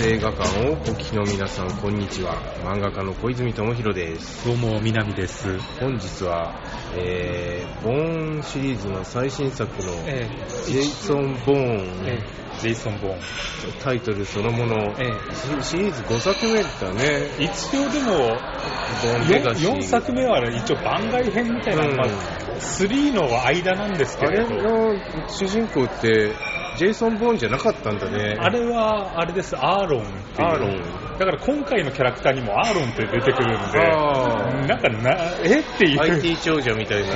ス映画館をお聞きの皆さん、こんにちは。漫画家の小泉智弘です。 どうも、南です。 本日は、ボーンシリーズの最新作の、ジェイソン・ボーン、 ジェイソン・ボーンタイトルそのもの、シリーズ5作目だね。 一応でも4作目は一応番外編みたいな、3の間なんですけれど、 あれの主人公ってジェイソン・ボーンじゃなかったんだね。 あれはあれです、アーロンっていう。 アーロンだから今回のキャラクターにもアーロンって出てくるんで、なんかっていう IT 長者みたいな、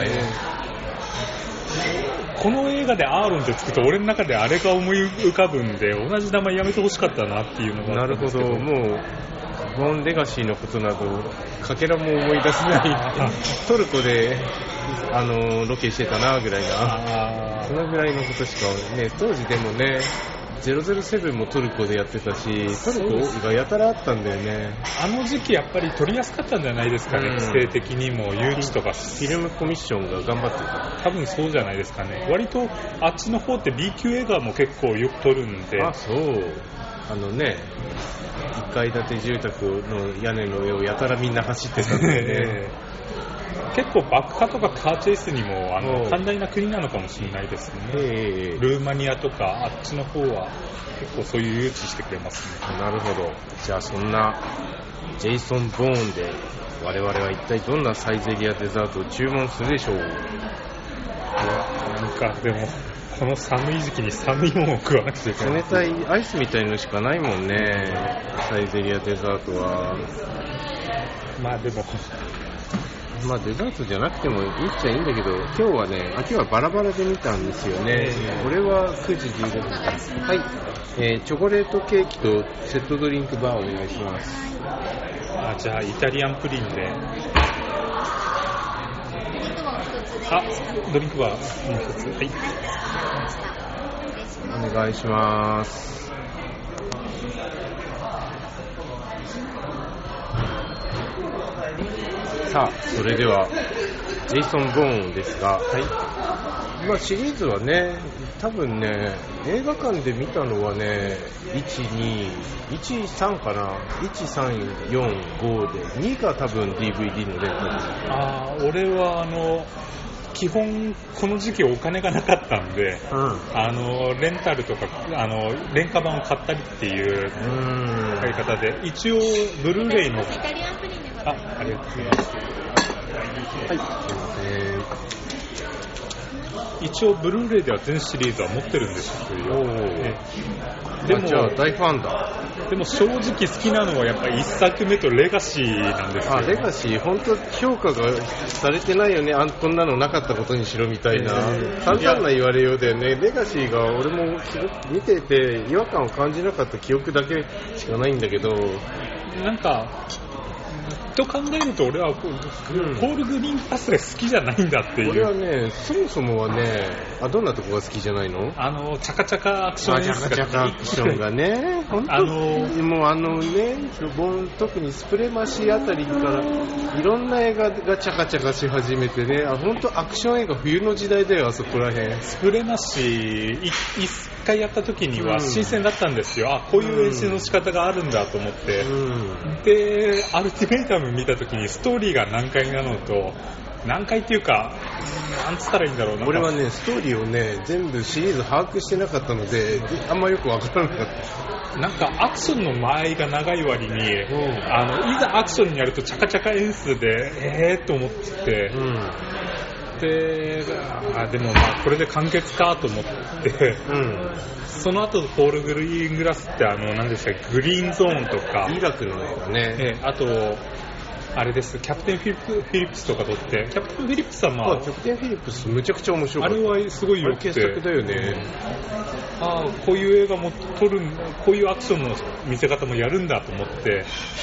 この映画でアーロンってつくと俺の中であれが思い浮かぶんで、同じ名前やめてほしかったなっていうのがあったんですけど。 なるほど。もうボーンレガシーのことなどかけらも思い出せないトルコでロケしてたなぐらいな、そのぐらいのことしかね。当時でもね、007もトルコでやってたし、トルコがやたらあったんだよね。 あの時期やっぱり撮りやすかったんじゃないですかね、規制的にも誘致とか。フィルムコミッションが頑張ってた。 多分そうじゃないですかね。割とあっちの方って B 級映画も結構よく撮るんで。 あ、そう。1階建て住宅の屋根の上をやたらみんな走ってたんだよね。 結構爆破とかカーチェイスにも寛大な国なのかもしれないですね。ルーマニアとかあっちの方は結構そういう誘致してくれますね。 なるほど。じゃあそんなジェイソン・ボーンで我々は一体どんなサイゼリアデザートを注文するでしょう。 なんかでもこの寒い時期に寒いものを食わなくちゃいけない。 冷たいアイスみたいのしかないもんね、サイゼリアデザートは。 でもデザートじゃなくてもいいっちゃいいんだけど、今日はバラバラで見たんですよね。俺は9時15分から。はい、チョコレートケーキとセットドリンクバーお願いします。 じゃあイタリアンプリンで。ドリンクバーもう一つ。はい。 お願いします。さあ、それではジェイソン・ボーンですが、シリーズはね、多分ね、映画館で見たのはね、1、3かな、1、3、4、5で、2が多分 DVD のレンタル。 俺は基本この時期お金がなかったんで、レンタルとか廉価版を買ったりっていう買い方で、一応ブルーレイのありがとうございます。はい、すいません。一応ブルーレイでは全シリーズは持ってるんですよ。 でもじゃあ大ファンだ。 でも正直好きなのはやっぱり1作目とレガシーなんですよ。 レガシー本当評価がされてないよね。こんなのなかったことにしろみたいな、簡単な言われようだよね。レガシーが俺も見てて違和感を感じなかった記憶だけしかないんだけど、 なんかと考えると俺はポール・グリーンパスが好きじゃないんだっていう。 俺はね、そもそもはね、どんなとこが好きじゃないの？ チャカチャカアクションチャカチャカアクションがね、本当もう特にスプレマシーあたりからいろんな映画がチャカチャカし始めてね、本当アクション映画冬の時代だよ、あそこらへん。 スプレマシー一回やった時には新鮮だったんですよ。こういう演出の仕方があるんだと思って、でアルティメイタム見た時にストーリーが難解なのと、難解っていうかなんつったらいいんだろうな。 俺はね、ストーリーをね全部シリーズ把握してなかったのであんまよくわからなかった。 なんかアクションの間合いが長い割に、いざアクションにやるとチャカチャカ演出でと思ってて、でもこれで完結かと思って、その後ポール・グリーングラスって何でしたっけ、グリーンゾーンとかイラクの映画ね、 あとあれです、キャプテンフィリップスとか撮って、キャプテンフィリップスはキャプテンフィリップスむちゃくちゃ面白かった。 あれはすごい良くて、 傑作だよね。 こういう映画も撮る、こういうアクションの見せ方もやるんだと思って、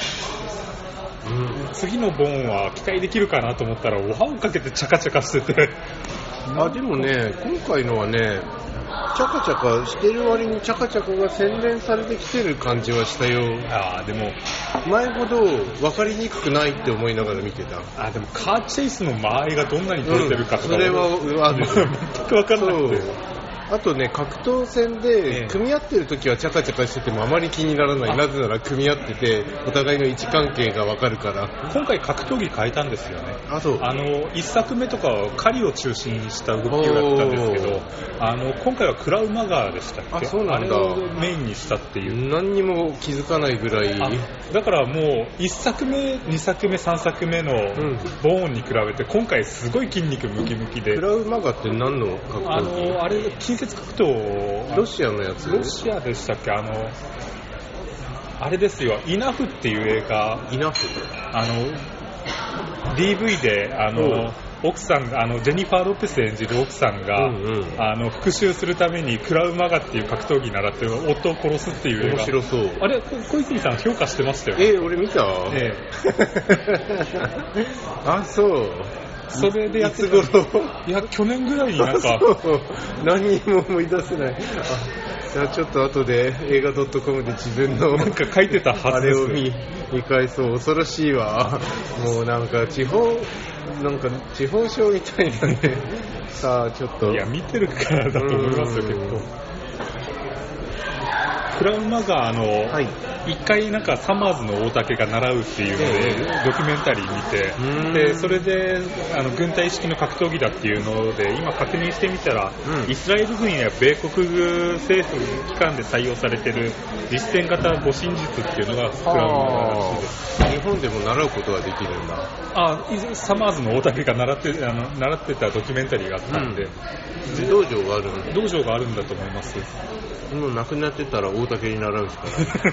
次のボーンは期待できるかなと思ったら輪をかけてチャカチャカしててでもね、今回のはね、チャカチャカしてる割にチャカチャカが洗練されてきてる感じはしたよ。 でも前ほど分かりにくくないって思いながら見てた。 でもカーチェイスの間合いがどんなに取れてるかとか、 それは全く分からなくて、 あとね、格闘戦で組み合ってる時はチャカチャカしててもあまり気にならない。なぜなら組み合っててお互いの位置関係がわかるから。 今回格闘技変えたんですよね。 あ、そう。 1作目とかは狩りを中心にした動きをやったんですけど、今回はクラウマガーでしたっけ。 あ、そうなんだ。 あれをメインにしたっていう。 何にも気づかないぐらい。 だからもう1作目、2作目、3作目のボーンに比べて今回すごい筋肉ムキムキで。 クラウマガって何の格闘技？ あれ近接格闘、 ロシアのやつ？ ロシアでしたっけ。あれですよ、イナフっていう映画。 イナフ DV で奥さんがジェニファー・ロペス演じる奥さんが、復讐するためにクラウマガっていう格闘技習って夫を殺すっていう映画。 面白そう。 あれ、小泉さん評価してましたよね。 俺見た？あ、そう。 それでやってた。 いつ頃？ いや、去年ぐらいになんか何にも思い出せない。じゃあちょっと後で映画 .com で自分のなんか書いてたはずです。 あれを見返そう。恐ろしいわ。もうなんか地方ショーみたいなね。さあちょっと。 いや、見てるからだと思いますよ、結構。クラウマガー一回なんかサマーズの大竹が習うっていうのでドキュメンタリー見て、でそれで軍隊式の格闘技だっていうので今確認してみたら、イスラエル軍や米国政府機関で採用されてる実践型護身術っていうのがクラウマガーらしいです。 日本でも習うことができるんだ。 サマーズの大竹が習ってたドキュメンタリーがあったんで、 道場があるんだ。 道場があるんだと思います。 もうなくなってたら大竹に習うしかない。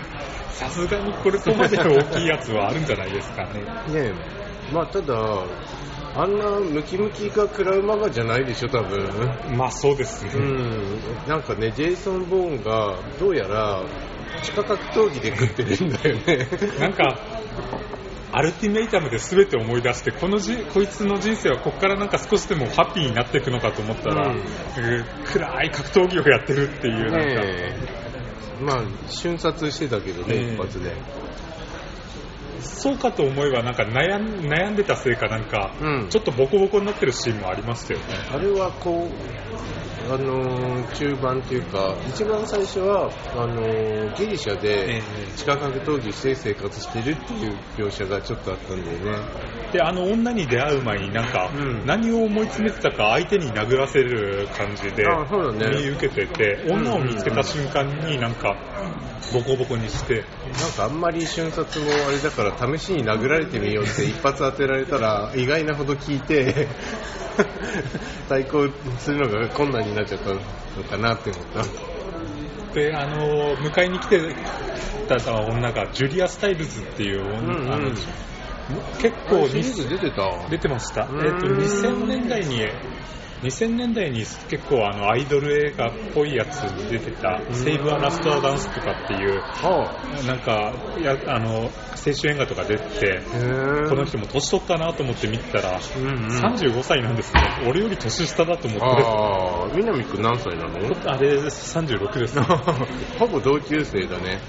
さすがにこれとまで大きいやつはあるんじゃないですかね。 ねえ、まあただあんなムキムキがクラウマガじゃないでしょ多分。 まあそうですね。 なんかねジェイソン・ボーンがどうやら地下格闘技で食ってるんだよね。 なんかアルティメイタムで全て思い出してこいつの人生はここからなんか少しでもハッピーになっていくのかと思ったら、暗い格闘技をやってるっていうなんか、 まあ瞬殺してたけどね、一発で。 そうかと思えばなんか悩んでたせいかなんか、ちょっとボコボコになってるシーンもありましたよね。 あれはこう中盤っていうか一番最初はギリシャで地下格闘技して生活してるっていう描写がちょっとあったんだよね。 で女に出会う前になんか、何を思い詰めてたか相手に殴らせる感じで見受けてて、女を見つけた瞬間になんかボコボコにして、 なんかあんまり瞬殺もあれだから試しに殴られてみようって一発当てられたら意外なほど効いて対抗するのが困難になっちゃったのかなって思った。 で迎えに来てた女がジュリア・スタイルズっていう結構シリーズ出てました。2000年代に結構アイドル映画っぽいやつに出てたセイブ・ア・ラスト・ア・ダンスとかっていうなんか青春映画とか出て、この人も年取ったなと思って見てたら、35歳なんですね。俺より年下だと思って。 南くん何歳なの？ あれ36です、ね、 ほぼ同級生だね。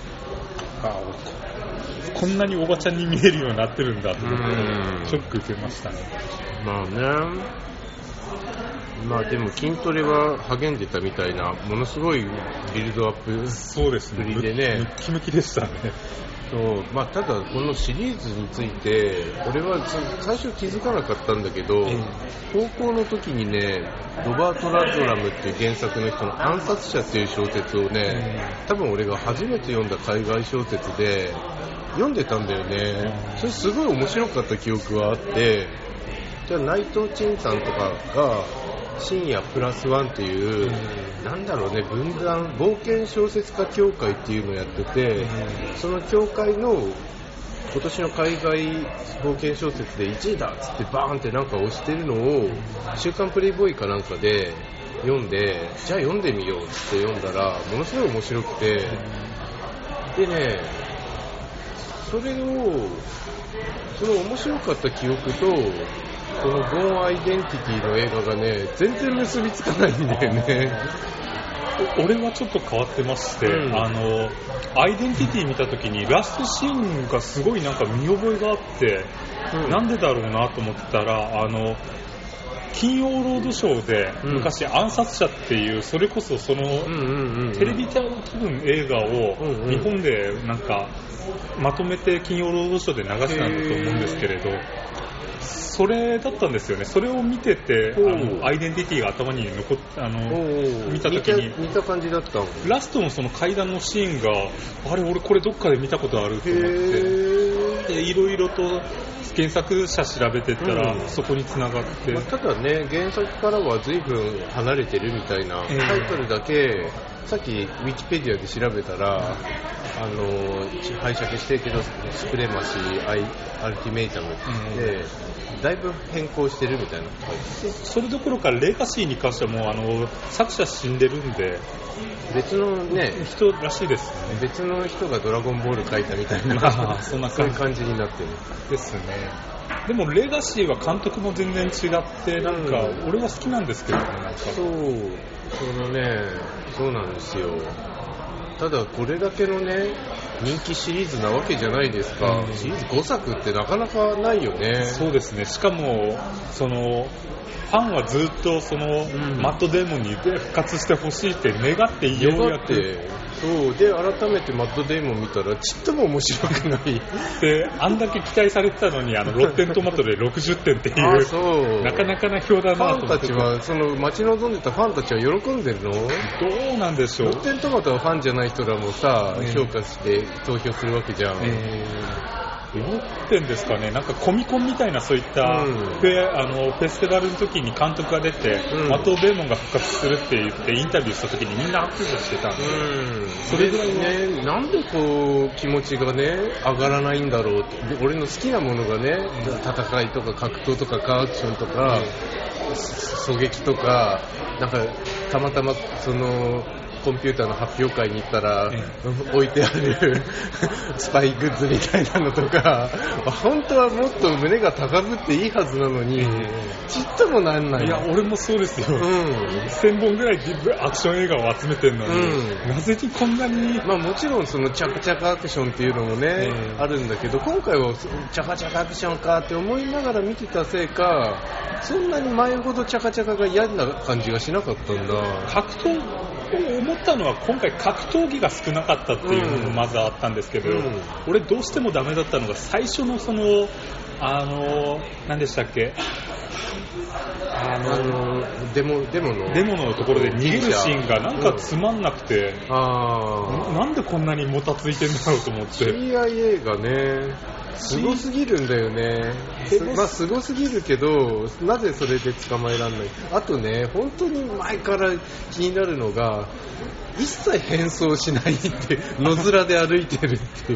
こんなにおばちゃんに見えるようになってるんだと思ってショック受けましたね。 まあね、まあでも筋トレは励んでたみたいな、ものすごいビルドアップぶりでね。 ムッキムキでしたね。 そうまあ、ただこのシリーズについて俺は最初気づかなかったんだけど、高校の時にねロバート・ラッドラムっていう原作の人の暗殺者っていう小説をね、多分俺が初めて読んだ海外小説で読んでたんだよね。それすごい面白かった記憶はあって、じゃあ内藤陳さんとかが深夜プラスワンっていう、なんだろうね、文壇冒険小説家協会っていうのをやってて、その協会の今年の海外冒険小説で1位だっつってバーンってなんか押してるのを週刊プレイボーイかなんかで読んで、じゃあ読んでみようって読んだらものすごい面白くて、でね、その面白かった記憶とこのボーンアイデンティティの映画がね全然結びつかないんだよね。 俺はちょっと変わってまして、アイデンティティ見た時にラストシーンがすごいなんか見覚えがあって、なんでだろうなと思ってたら金曜ロードショーで昔暗殺者っていうそれこそそのテレビ多分映画を日本でなんかまとめて金曜ロードショーで流したんだと思うんですけれど、それだったんですよね。それを見ててアイデンティティが頭に残って見た時に見た感じだったの。 ラストのその階段のシーンがあれ俺これどっかで見たことあると思っていろいろと原作者調べてったらそこに繋がって、 ただね原作からは随分離れてるみたいな、タイトルだけさっきウィキペディアで調べたら拝借してるけどスプレマシーアルティメイタムでだいぶ変更してるみたいな。 それどころかレガシーに関してはもう作者死んでるんで別のね人らしいですね。 別の人がドラゴンボール書いたみたいなそんなそういう感じになってるですね。でもレガシーは監督も全然違ってなんか俺は好きなんですけどね。なんかそうなんですよ。ただこれだけのね人気シリーズなわけじゃないですか、シリーズ5作ってなかなかないよね。 そうですね。しかもそのファンはずっとその、マットデーモンに復活してほしいって願ってようやってそうで改めてマットデーモン見たらちっとも面白くないであんだけ期待されてたのにロッテントマトで60点っていうなかなかな票だなと思って。 ファンたちはその待ち望んでたファンたちは喜んでるの？ どうなんでしょう。 ロッテントマトはファンじゃない人らもさ、評価して投票するわけじゃん。 どうってんですかね。なんかコミコンみたいなそういった、フェスティバルの時に監督が出て、マットデーモンが復活するって言ってインタビューした時にみんな拍手してたんで、 それぐらいね、なんでこう気持ちがね上がらないんだろうって。俺の好きなものがね、戦いとか格闘とかカーアクションとか、狙撃とか、なんかたまたまそのコンピューターの発表会に行ったら、置いてあるスパイグッズみたいなのとか、本当はもっと胸が高ぶっていいはずなのに、ちっともなんない。 いや俺もそうですよ、1000本ぐらいアクション映画を集めてるのに、なぜにこんなに。 まあもちろんそのチャカチャカアクションっていうのもね、あるんだけど、今回はチャカチャカアクションかって思いながら見てたせいか、そんなに前ほどチャカチャカが嫌な感じがしなかったんだ。 格闘思ったのは今回格闘技が少なかったっていうのもまずあったんですけど、俺どうしてもダメだったのが最初のその何でしたっけ、 デモのところで逃げるシーンがなんかつまんなくて、なんでこんなにもたついてんだろうと思って。 CIA がねすごすぎるんだよね。まあすごすぎるけど、なぜそれで捕まえられない。あとね、本当に前から気になるのが、一切変装しないって野面で歩いてるっていう、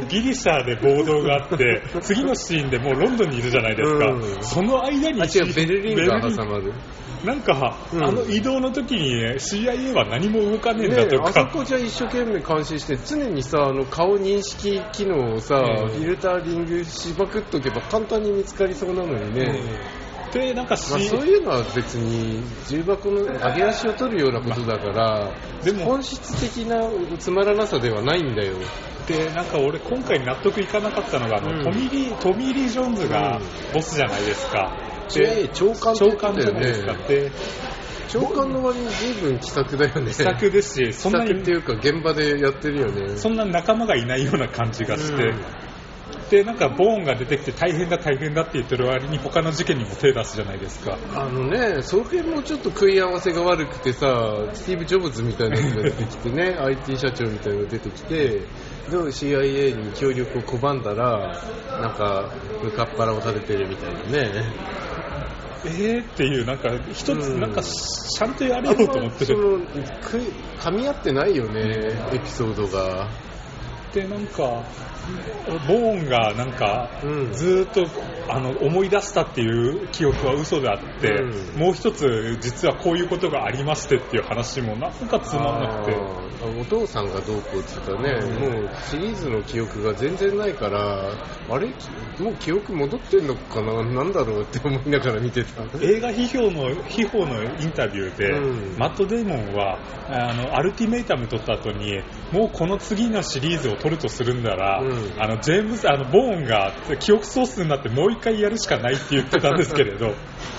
ギリシャで暴動があって次のシーンでもうロンドンにいるじゃないですか、その間にベルリンが挟まる。 なんか、移動の時に、ね、CIA は何も動かねえんだとか、 あそこじゃ一生懸命監視して常にさ顔認識機能をさ、フィルタリングしまくっとけば簡単に見つかりそうなのにね、 でなんかそういうのは別に重箱の上げ足を取るようなことだから、でも本質的なつまらなさではないんだよ。 でなんか俺今回納得いかなかったのが、トミー・リー・ジョーンズがボスじゃないですか。 長官じゃないですかって。 長官の割に随分気さくだよね。 気さくですし、 そんなに気さくっていうか現場でやってるよね。 そんな仲間がいないような感じがして、でなんかボーンが出てきて大変だって言ってる割に他の事件にも手出すじゃないですか。 その辺もちょっと食い合わせが悪くてさ、スティーブ・ジョブズみたいなのが出てきてねIT 社長みたいなのが出てきて、CIA に協力を拒んだらなんか向かっ腹を立ててるみたいなね。 っていうなんか一つなんかちゃんとやれようと思ってる。 噛み合ってないよねエピソードが。 でなんかボーンがなんかずっと思い出したっていう記憶は嘘であって、もう一つ実はこういうことがありましてっていう話もなんかつまんなくて、 お父さんがどうこうって言ったらね、もうシリーズの記憶が全然ないから、あれもう記憶戻ってんのかな、なんだろうって思いながら見てた。 映画秘宝のインタビューで、マット・デイモンはアルティメイタム撮った後にもうこの次のシリーズを撮るとするんだら、ジェームズボーンが記憶喪失になってもう一回やるしかないって言ってたんですけれど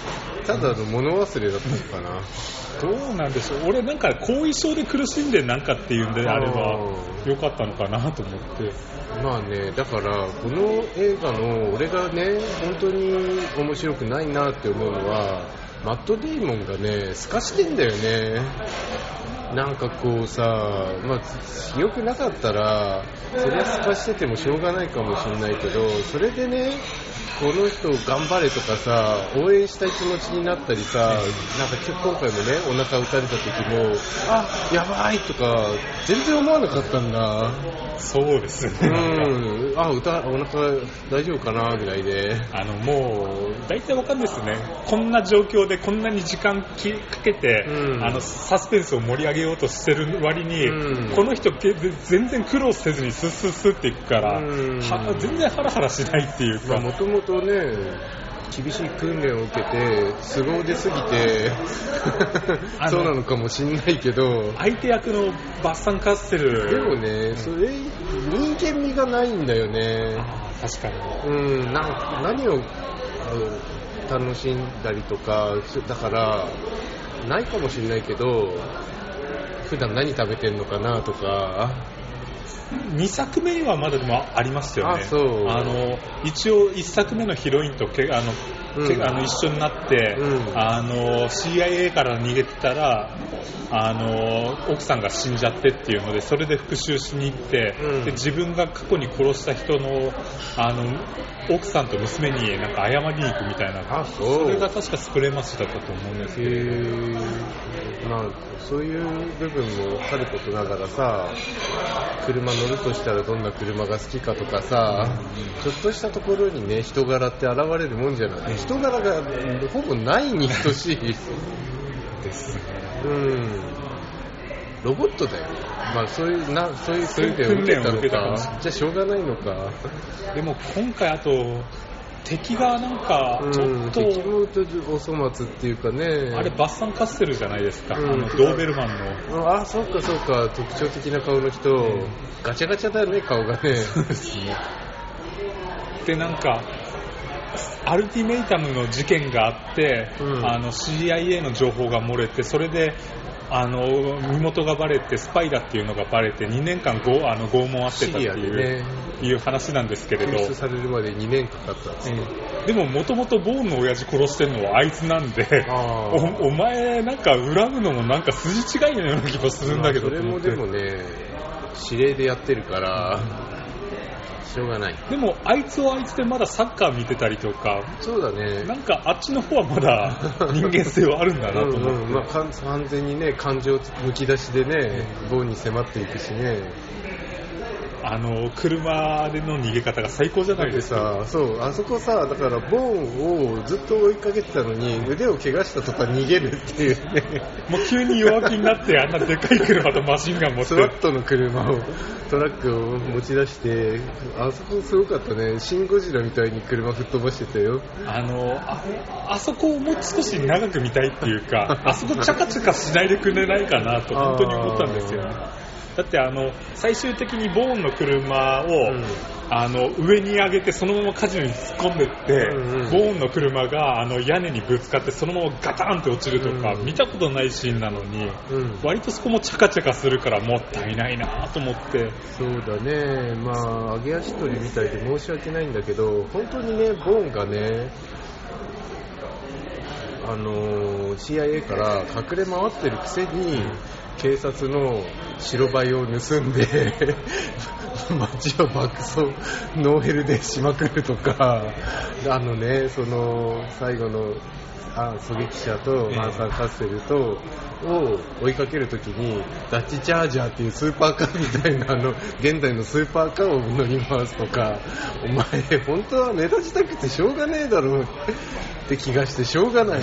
ただの物忘れだったのかな。 どうなんでしょう。俺なんか後遺症で苦しんでなんかっていうんであれば良かったのかなと思って。 まあね、だからこの映画の俺がね本当に面白くないなって思うのはマット・デイモンがね透かしてんだよね。なんかこうさ、まあ良くなかったらそれは透かしててもしょうがないかもしれないけど、それでねこの人頑張れとかさ応援したい気持ちになったりさ、なんか今回もねお腹打たれた時もあやばいとか全然思わなかったんだ。 そうですね。 あお腹大丈夫かなぐらいで、 もう大体わかんないですね。こんな状況でこんなに時間かけて、サスペンスを盛り上げようとしてる割に、この人全然苦労せずにスッスッスッっていくから、全然ハラハラしないっていうか。 もともとね厳しい訓練を受けて凄腕すぎてそうなのかもしんないけど、 相手役のバッサン・カッセルでもね、それ人間味がないんだよね。 確かに。 何を楽しんだりとかだからないかもしれないけど、普段何食べてんのかなとか。 2作目にはまだでもありましたよね。 そう。 一応1作目のヒロインと一緒になって、CIA から逃げてたら奥さんが死んじゃってっていうので、それで復讐しに行って、で自分が過去に殺した人の奥さんと娘になんか謝りに行くみたいな。それが確かスプレーマッシュだったと思うんですけど、 まあそういう部分もさることながらさ、車乗るとしたらどんな車が好きかとかさ、ちょっとしたところにね人柄って現れるもんじゃない。人柄がほぼないに等しいですね。ロボットだよ。まあそういう訓練を受けたのか、じゃあしょうがないのか。 でも今回あと敵がなんかちょっと、 敵もお粗末っていうかね、 あれバッサン・カッセルじゃないですか、ドーベルマンの。 そうか特徴的な顔の人、ガチャガチャだよね顔がね。 そうですね。でなんかアルティメイタムの事件があって、CIA の情報が漏れて、それで身元がバレてスパイだっていうのがバレて2年間拷問あってたっていう話なんですけれど、 救出されるまで2年かかったんですね。 でももともとボーンの親父殺してるのはあいつなんで、お前なんか恨むのもなんか筋違いのような気もするんだけど、 それもでもね指令でやってるからしょうがない。 でもあいつはあいつでまだサッカー見てたりとか、 そうだね、 なんかあっちの方はまだ人間性はあるんだなと思って完全にね感情むき出しでねボーンに迫っていくしね。 車での逃げ方が最高じゃないですか。 そうあそこさ、だからボーンをずっと追いかけてたのに腕を怪我したとか逃げるっていうね。 もう急に弱気になってあんなでかい車とマシンガン持ってスワットの車をトラックを持ち出して、あそこすごかったね。シン・ゴジラみたいに車吹っ飛ばしてたよ。 あそこをもう少し長く見たいっていうかあそこチャカチャカしないでくれないかなと本当に思ったんですよね。だって最終的にボーンの車を、上に上げてそのまま火事に突っ込んでって、ボーンの車が屋根にぶつかってそのままガタンって落ちるとか、見たことないシーンなのに、割とそこもチャカチャカするからもったいないなと思って。 そうだね、まあ揚げ足取りみたいで申し訳ないんだけど、本当にねボーンがねCIA から隠れ回ってるくせに警察の白バイを盗んで街を爆走ノーヘルでしまくるとか、その最後の狙撃者とマンサー・カッセルとを追いかけるときにダッチチャージャーっていうスーパーカーみたいな現代のスーパーカーを乗り回すとか、お前本当は目立ちたくてしょうがねえだろって気がしてしょうがない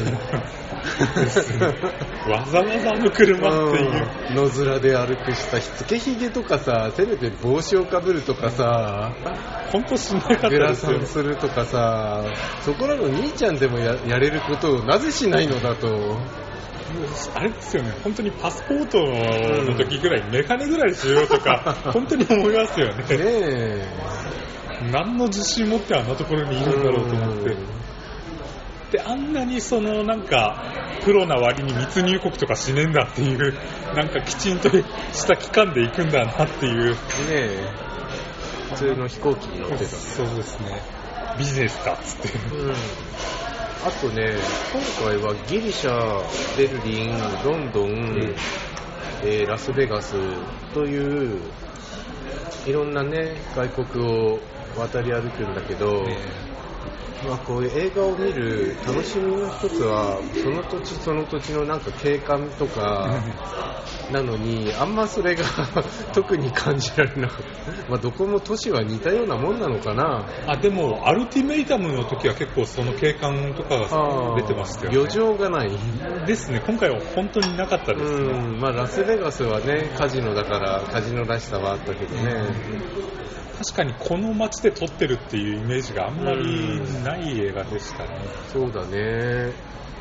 わざわざの車っていう、 野面で歩くしたつけひげとかさ、せめて帽子をかぶるとかさ、 本当しなかったですよ。 グラサンするとかさ、そこらの兄ちゃんでも やれることをなぜしないのだと。 あれですよね、本当にパスポートの時ぐらいメガネぐらいしようとか本当に思いますよね。 ねえ、 何の自信持ってあんなところにいるんだろうと思って。 ってあんなにそのなんかプロな割に密入国とかしねえんだっていう、なんかきちんとした期間で行くんだなっていうね。 普通の飛行機に乗ってた。 そうですね、ビジネスかっつって、 あとね、今回はギリシャ、ベルリン、ロンドン、ラスベガスといういろんなね外国を渡り歩くんだけど、こういう映画を見る楽しみの一つはその土地その土地のなんか景観とかなのに、あんまそれが特に感じられなかった。どこも都市は似たようなもんなのかな。 でもアルティメイタムの時は結構その景観とかが出てましたよね。 旅情がないですね。今回は本当になかったですね。 ラスベガスはねカジノだからカジノらしさはあったけどね、 確かにこの街で撮ってるっていうイメージがあんまりない映画でしたね。 そうだね。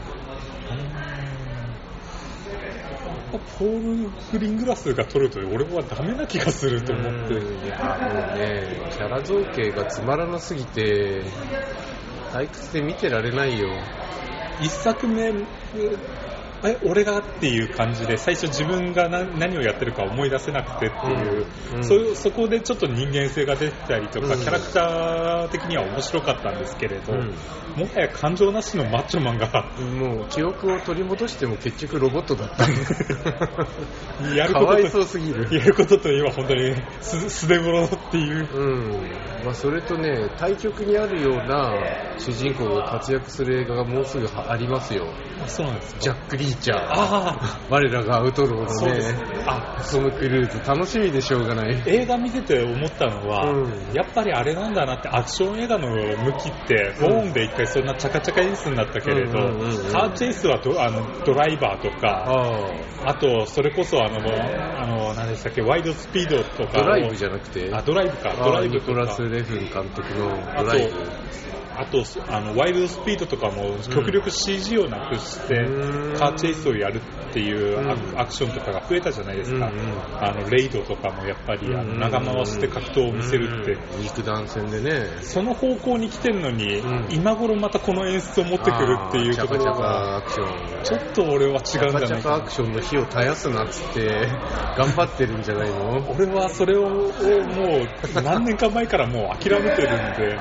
ポール・グリングラスが撮ると俺はダメな気がすると思って。 もうね、キャラ造形がつまらなすぎて退屈で見てられないよ。 一作目俺がっていう感じで最初自分が何をやってるか思い出せなくてっていう、そこでちょっと人間性が出てたりとか、キャラクター的には面白かったんですけれど、もはや感情なしのマッチョマンがもう記憶を取り戻しても結局ロボットだったかわいそうすぎる。 やることといえば本当に素手頃っていう、 それとね対極にあるような主人公が活躍する映画がもうすぐありますよ。 そうなんですか。 ジャック・リーチャー、我らがアウトローのね、トム・クルーズ楽しみでしょうがない。 映画見てて思ったのは、やっぱりあれなんだなって、アクション映画の向きってボーンで一回そんなチャカチャカ演出になったけれど、カーチェイスはドライバーとか、あとそれこそ何でしたっけ、ワイドスピードとか、 ドライブじゃなくてドライブか、ドライブニコラス・レフン監督のドライブ、 あとワイルドスピードとかも極力 CG をなくしてカーチェイスをやるっていうアクションとかが増えたじゃないですか。レイドとかもやっぱり長回して格闘を見せるって、 肉弾戦でね、 その方向に来てるのに、今頃またこの演出を持ってくるっていうところがちょっと俺は違うんじゃないかな。 チャカチャカアクションの火を絶やすなっつって頑張ってるんじゃないの。 俺はそれをもう何年か前からもう諦めてるんで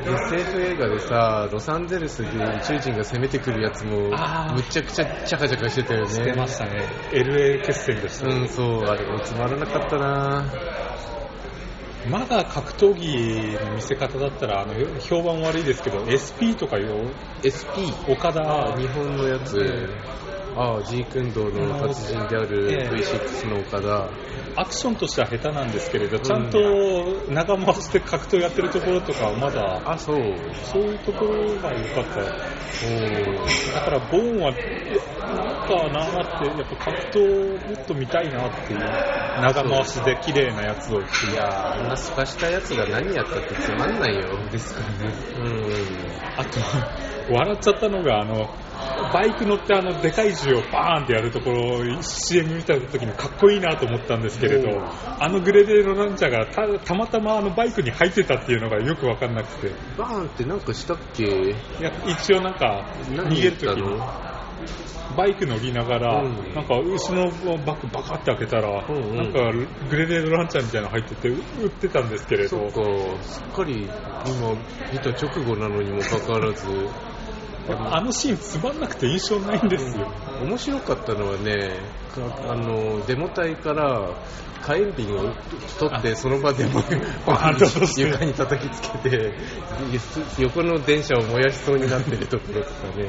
SF 映画でさ、ロサンゼルスで宇宙人が攻めてくるやつもむちゃくちゃチャカチャカしてたよね。 してましたね。 LA 決戦でしたね。 そう、あれもつまらなかったな。 まだ格闘技の見せ方だったら評判悪いですけど SP とかいう SP 岡田日本のやつ、ジークンドーの達人である V6 の岡田、 アクションとしては下手なんですけれど、ちゃんと長回して格闘やってるところとかはまだそういうところが良かった。だからボーンはなんかなーって、やっぱ格闘もっと見たいなっていう、長回しで綺麗なやつを。いやあんなすかしたやつが何やったってつまんないよ。 ですからね。あと笑っちゃったのがバイク乗ってでかい銃をバーンってやるところを CM 見た時にかっこいいなと思ったんですけれど、グレデーロランチャーが たまたまバイクに入ってたっていうのがよく分かんなくて。 バーンってなんかしたっけ。 いや一応なんか逃げる時にバイク乗りながら、なんか後ろのバッグバカって開けたら、なんかグレネードランチャーみたいなの入ってて撃ってたんですけれど、 そうか、すっかり今見た直後なのにもかかわらずあのシーンつまんなくて印象ないんですよ。 面白かったのはね、デモ隊から火炎瓶を取ってその場でも床に叩きつけて横の電車を燃やしそうになってるところとかね。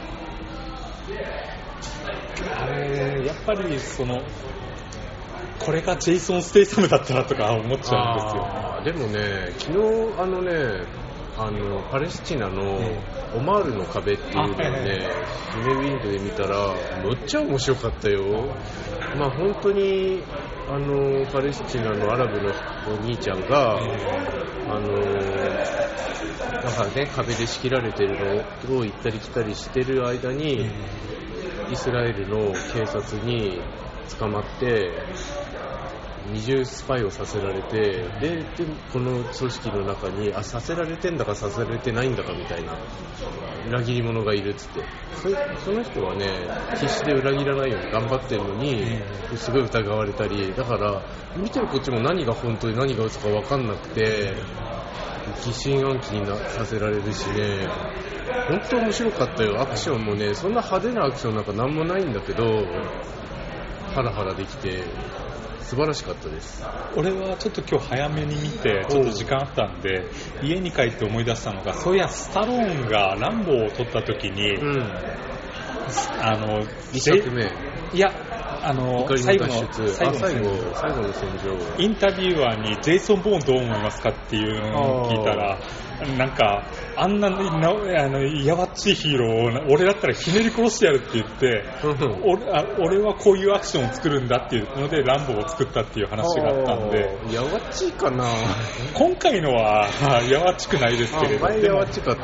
やっぱりこれがジェイソン・ステイサムだったらとか思っちゃうんですよ。 でもね、昨日パレスチナのオマールの壁っていうのをね、夢ウィンドで見たらむっちゃ面白かったよ。本当にパレスチナのアラブのお兄ちゃんがなんかね、壁で仕切られてるのを行ったり来たりしてる間にイスラエルの警察に捕まって二重スパイをさせられて、でこの組織の中にさせられてんだかさせられてないんだかみたいな裏切り者がいるっつって、その人はね必死で裏切らないように頑張ってるのにすごい疑われたり、だから見てるこっちも何が本当で何が嘘か分かんなくて疑心暗鬼にさせられるしね、本当面白かったよ。アクションもねそんな派手なアクションなんかなんもないんだけどハラハラできて素晴らしかったです。 俺はちょっと今日早めに見てちょっと時間あったんで家に帰って思い出したのが、そういやスタローンがランボーを撮った時に、 2作目いや最後の戦場インタビュアーにジェイソン・ボーンどう思いますかっていうのを聞いたら、なんかあんなやわっちいヒーローを俺だったらひねり殺してやるって言って俺はこういうアクションを作るんだっていうのでランボーを作ったっていう話があったんで、 やわっちいかな。 今回のはやわっちくないですけれど、 前やわっちかった。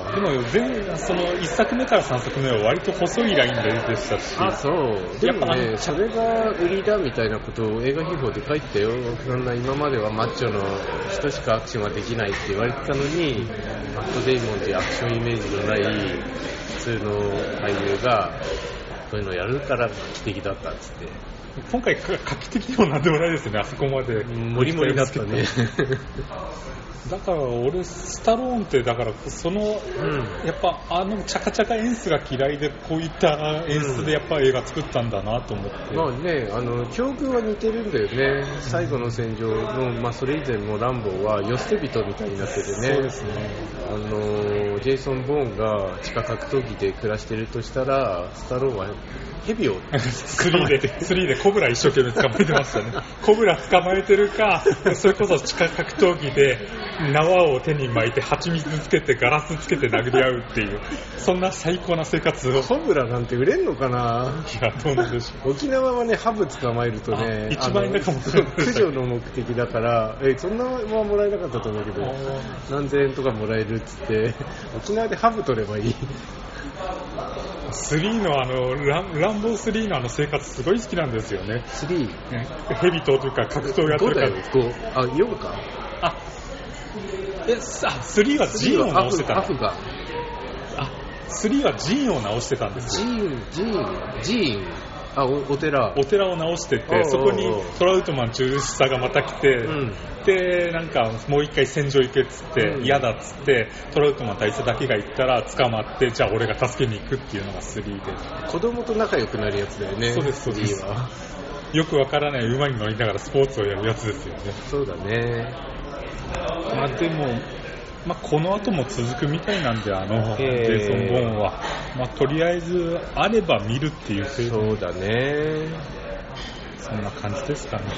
でもその1作目から3作目は割と細いラインでしたし、 そうでもねそれが売りだみたいなことを映画秘宝で書いてたよ。今まではマッチョの人しかアクションはできないって言われてたのに、マット・デイモンっていうアクションイメージのない普通の俳優がそういうのをやるから画期的だったっつって。 今回画期的でもなんでもないですよね。あそこまでモリモリだったね。 だから俺スタローンってだからやっぱチャカチャカ演出が嫌いでこういった演出でやっぱ映画作ったんだなと思って、 まあね境遇は似てるんだよね。最後の戦場の、それ以前もランボーは寄捨て人みたいになっててね。 そうですね。 ジェイソン・ボーンが地下格闘技で暮らしてるとしたらスタローンはヘビを 3でコブラ一生懸命捕まえてましたね。コブラ捕まえてるか、それこそ地下格闘技で縄を手に巻いて蜂蜜つけてガラスつけて殴り合うっていうそんな最高な生活を。 コブラなんて売れんのかな。 いやどうなんでしょう。 沖縄はねハブ捕まえるとね 1万円だかもしれない。 駆除の目的だからそんなはもらえなかったと思うけど何千円とかもらえるっつって沖縄でハブ取ればいい。 3のランボー3の生活すごい好きなんですよね。 3 ヘビというか格闘やってるから。 4か。 3はジーンを直してたの。 3 はジーンを直してたんですよ。 ジーンお寺を直してて、そこにトラウトマン中佐がまた来て、でなんかもう一回戦場行けっつって、嫌だっつってトラウトマン大佐だけが行ったら捕まって、じゃあ俺が助けに行くっていうのが3で、 子供と仲良くなるやつだよね。 そうですよくわからない馬に乗りながらスポーツをやるやつですよね。 そうだね。 でもこの後も続くみたいなんで、ジェイソン・ボーンは、とりあえずあれば見るっていう程度。 そうだね。 そんな感じですかね。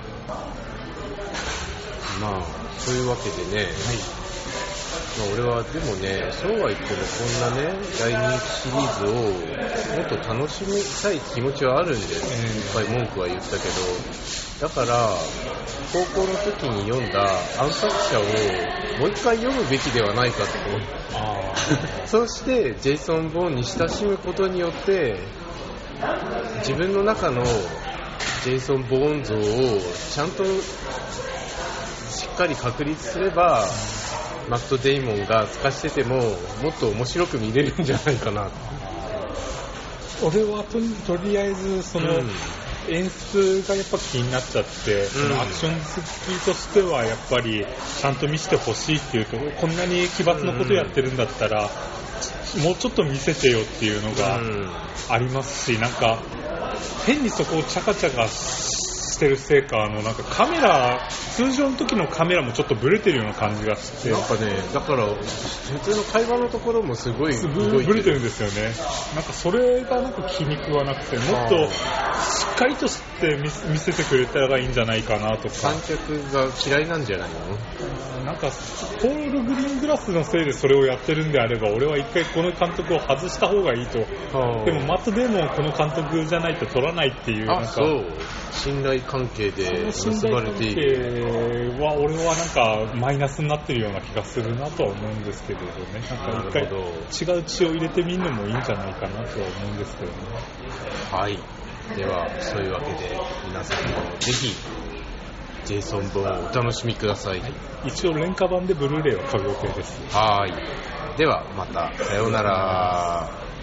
そういうわけでね、俺はでもね、そうは言ってもこんなね大人気シリーズをもっと楽しみたい気持ちはあるんで、いっぱい文句は言ったけど、だから高校の時に読んだ暗殺者をもう一回読むべきではないかと。そしてジェイソン・ボーンに親しむことによって自分の中のジェイソン・ボーン像をちゃんとしっかり確立すれば、マット・デイモンが透かしててももっと面白く見れるんじゃないかな。 俺はとりあえず演出がやっぱ気になっちゃって、アクション好きとしてはやっぱりちゃんと見せてほしいっていうと、こんなに奇抜なことやってるんだったら、もうちょっと見せてよっていうのがありますし、なんか変にそこをチャカチャカしてるせいか、なんかカメラ、通常の時のカメラもちょっとブレてるような感じがして、 なんかね、だから普通の会話のところもすごいブレてるんですよね。なんかそれがなんか気に食わなくて、もっとしっかりとして見せてくれたらいいんじゃないかなとか。 観客が嫌いなんじゃないの？ なんかポール・グリーングラスのせいでそれをやってるんであれば、俺は一回この監督を外した方がいいと。でもマット・デーモンはこの監督じゃないと撮らないっていう、なんかそう信頼関係で結ばれている。 は俺はなんかマイナスになってるような気がするなとは思うんですけどね。なんか一回違う血を入れてみるのもいいんじゃないかなとは思うんですけどね。 はい。ではそういうわけで皆さんもぜひジェイソン分をお楽しみください。はい、 一応廉価版でブルーレイを買う予定です。 はい。ではまたさようなら。